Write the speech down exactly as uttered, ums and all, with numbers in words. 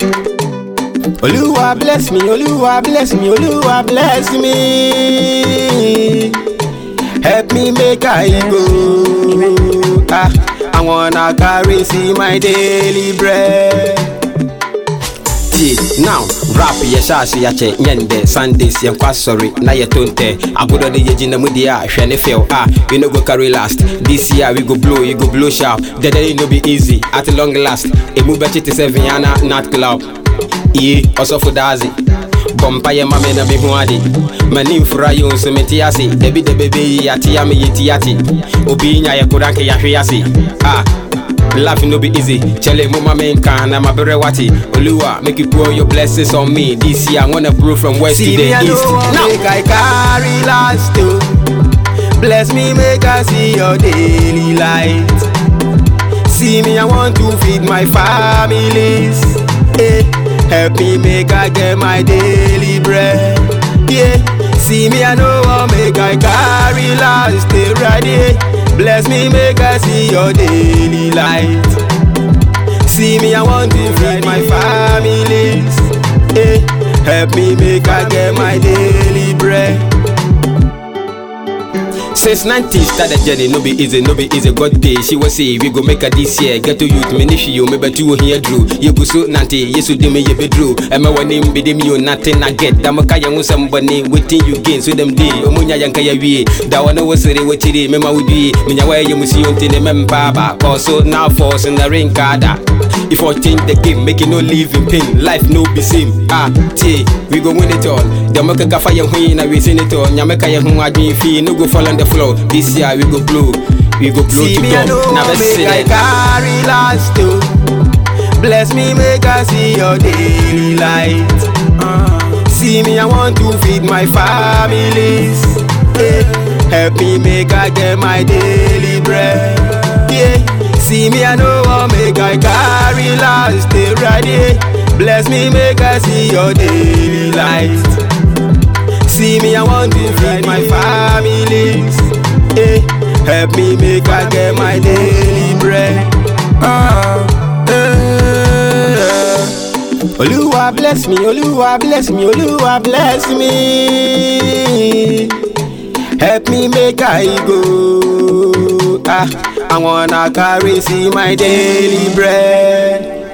Oluwa bless me, Oluwa bless me, Oluwa bless me. Help me make I go. Ah, I wanna carry see my daily bread. Now, rap ye shashi yache nyende Sundays yen kwa sorry na ye tonte agodo de ye jina mudia hwene feel ah we no go carry last this year we go blow you go blow sharp the day no be easy at long last e mu bechi te seven yana not club e also for dazi bompa ye mame na me ho ade mani mfura yo nso meti ase debi de bebe yati ya me yeti yati obi nya ye kodanke ya hwe ase ah life no be easy. Chele mama main can I'm a very watty. Oluwa, make you pour your blessings on me. This year I wanna grow from west see to the east. Now make I carry last too. Bless me, make I see your daily light. See me, I want to feed my families. Hey, help me make I get my daily bread. Yeah, see me, I know I'll make I carry last. Stay ready. Bless me, make I see your daily light. See me, I want to feed my families. Hey, help me make I get my daily bread. Since nineties started journey, no be easy, no be easy. God day, she was say we go make a this year. Get to youth, me nishi you, maybe two here drew. You go so nanti, yes you do me you be drew. And my one name be them you nothing I get. Damakaya want somebody waiting you gain. So them day, omunya yankaya we. That one was say what today, mema would be. Minya way you must see until the membaba. Also now force in the ring kada. If I change the game, make it no live in pain. Life no be same. Ah, T, we go win it all. The maka fire when I we seen it all. Nyamaka ya hung admin fee, no go fall on the floor. This year we go blow, we go blow see to me, go. Never make I carry last too. Bless me, make I see your daily light. Uh, see me, I want to feed my families. Yeah. Help me make I get my daily bread. Yeah. See me, I know I'll make I carry last. Stay ready. Bless me, make I see your daily light. See me, I want to feed my families. Hey, help me make I get my daily bread. Uh, uh, Oluwa bless me, Oluwa bless me, Oluwa bless me. Help me make I go. Ah, I wanna carry see my daily bread.